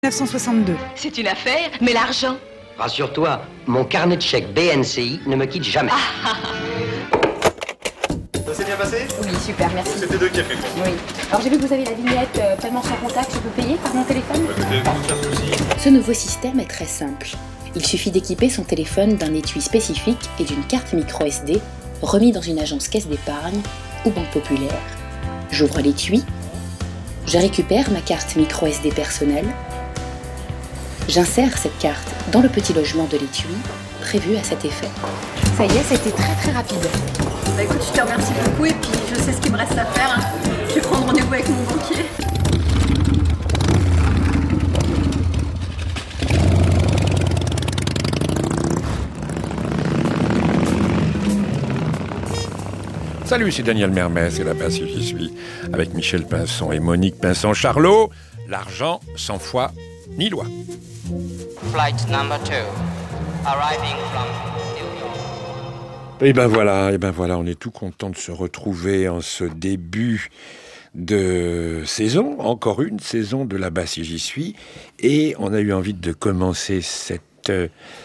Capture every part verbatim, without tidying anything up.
mille neuf cent soixante-deux. C'est une affaire, mais l'argent? Rassure-toi, mon carnet de chèques B N C I ne me quitte jamais. Ah, Ça s'est bien passé? Oui, super, merci. C'était deux qui a fait quoi? Oui. Alors j'ai vu que vous avez la vignette euh, paiement sans contact, je peux payer par mon téléphone? Écoutez, aucun souci. Ce nouveau système est très simple. Il suffit d'équiper son téléphone d'un étui spécifique et d'une carte micro S D remis dans une agence caisse d'épargne ou banque populaire. J'ouvre l'étui, je récupère ma carte micro S D personnelle, j'insère cette carte dans le petit logement de l'étui prévu à cet effet. Ça y est, c'était très très rapide. Bah écoute, je te remercie beaucoup et puis je sais ce qu'il me reste à faire. Hein. Je vais prendre rendez-vous avec mon banquier. Salut, c'est Daniel Mermez et là-bas si j'y suis avec Michel Pinson et Monique Pinson-Charlot. L'argent sans foi ni loi. Flight number two, arriving from New York. Et ben voilà, et ben voilà, on est tout content de se retrouver en ce début de saison, encore une saison de là-bas si j'y suis, et on a eu envie de commencer cette euh,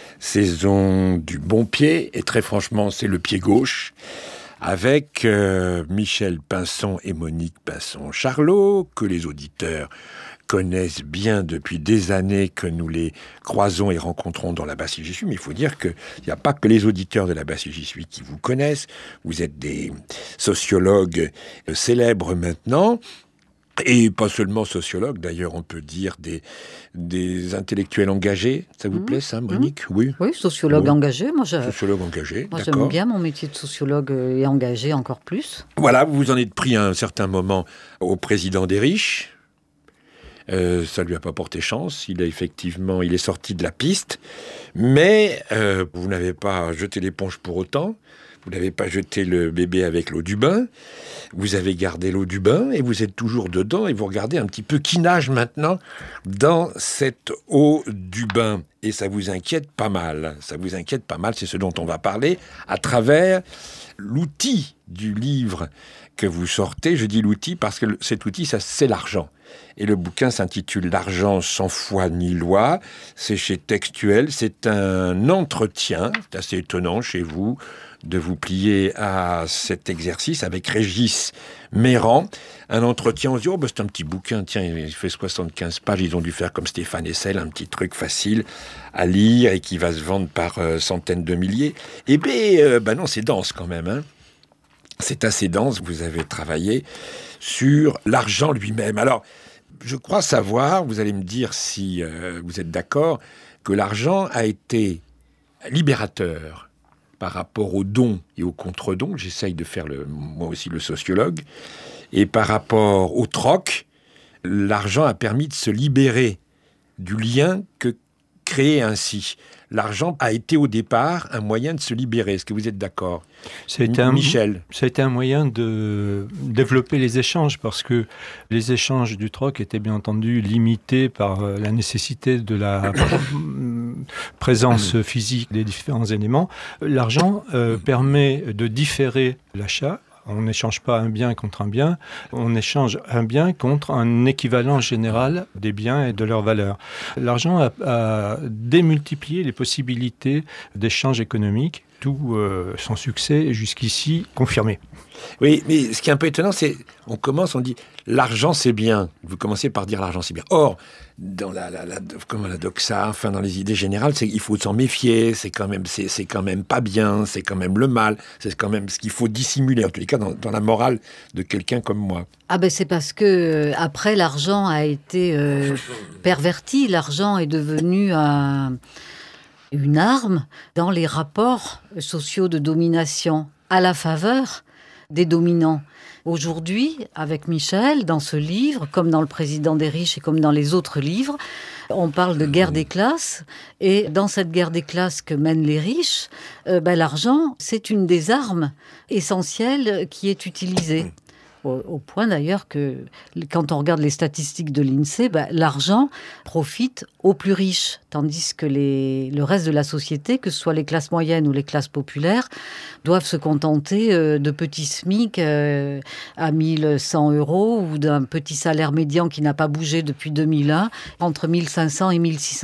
saison du bon pied, et très franchement, c'est le pied gauche, avec euh, Michel Pinson et Monique Pinson-Charlot, que les auditeurs connaissent bien depuis des années, que nous les croisons et rencontrons dans la Basse si j'y suis, mais il faut dire qu'il n'y a pas que les auditeurs de la Basse si j'y suis qui vous connaissent. Vous êtes des sociologues célèbres maintenant, et pas seulement sociologues, d'ailleurs on peut dire des, des intellectuels engagés. Ça vous mmh, plaît ça, Monique? mmh. Oui, oui, sociologue oui. engagé. Moi, je, sociologue engagé, moi d'accord. J'aime bien mon métier de sociologue et engagé encore plus. Voilà, vous vous en êtes pris à un certain moment au président des riches. Euh, ça lui a pas porté chance. Il a effectivement, il est sorti de la piste, mais euh, vous n'avez pas jeté l'éponge pour autant. Vous n'avez pas jeté le bébé avec l'eau du bain. Vous avez gardé l'eau du bain et vous êtes toujours dedans et vous regardez un petit peu qui nage maintenant dans cette eau du bain. Et ça vous inquiète pas mal. Ça vous inquiète pas mal. C'est ce dont on va parler à travers l'outil du livre que vous sortez. Je dis l'outil parce que cet outil, ça, c'est l'argent. Et le bouquin s'intitule « L'argent sans foi ni loi ». C'est chez Textuel. C'est un entretien. C'est assez étonnant chez vous de vous plier à cet exercice avec Régis Méran. Un entretien, on se dit « Oh, ben c'est un petit bouquin. Tiens, il fait soixante-quinze pages. Ils ont dû faire comme Stéphane Hessel, un petit truc facile à lire et qui va se vendre par euh, centaines de milliers. » Eh bien, euh, ben non, c'est dense quand même, hein. C'est assez dense. Vous avez travaillé sur l'argent lui-même. Alors, je crois savoir, vous allez me dire si euh, vous êtes d'accord, que l'argent a été libérateur par rapport aux dons et aux contre-dons. J'essaye de faire le, moi aussi le sociologue. Et par rapport au troc, l'argent a permis de se libérer du lien que créait ainsi. L'argent a été au départ un moyen de se libérer. Est-ce que vous êtes d'accord? C'est un, Michel. Ça a été un moyen de développer les échanges parce que les échanges du troc étaient bien entendu limités par la nécessité de la présence physique des différents éléments. L'argent euh, permet de différer l'achat. On n'échange pas un bien contre un bien, on échange un bien contre un équivalent général des biens et de leur valeur. L'argent a, a démultiplié les possibilités d'échange économique, tout euh, son succès est jusqu'ici confirmé. Oui, mais ce qui est un peu étonnant, c'est on commence, on dit l'argent c'est bien. Vous commencez par dire l'argent c'est bien. Or, dans la, la, la comme la doxa, enfin dans les idées générales, c'est il faut s'en méfier. C'est quand même, c'est, c'est quand même pas bien. C'est quand même le mal. C'est quand même ce qu'il faut dissimuler en tous les cas dans, dans la morale de quelqu'un comme moi. Ah ben c'est parce que après l'argent a été euh, perverti. L'argent est devenu un une arme dans les rapports sociaux de domination à la faveur des dominants. Aujourd'hui, avec Michel, dans ce livre, comme dans Le Président des riches et comme dans les autres livres, on parle de guerre des classes. Et dans cette guerre des classes que mènent les riches, euh, ben, l'argent, c'est une des armes essentielles qui est utilisée. Au, au point d'ailleurs que quand on regarde les statistiques de l'INSEE, bah, l'argent profite aux plus riches, tandis que les, le reste de la société, que ce soit les classes moyennes ou les classes populaires, doivent se contenter euh, de petits SMIC euh, à mille cent euros ou d'un petit salaire médian qui n'a pas bougé depuis deux mille un, entre mille cinq cents et mille six cents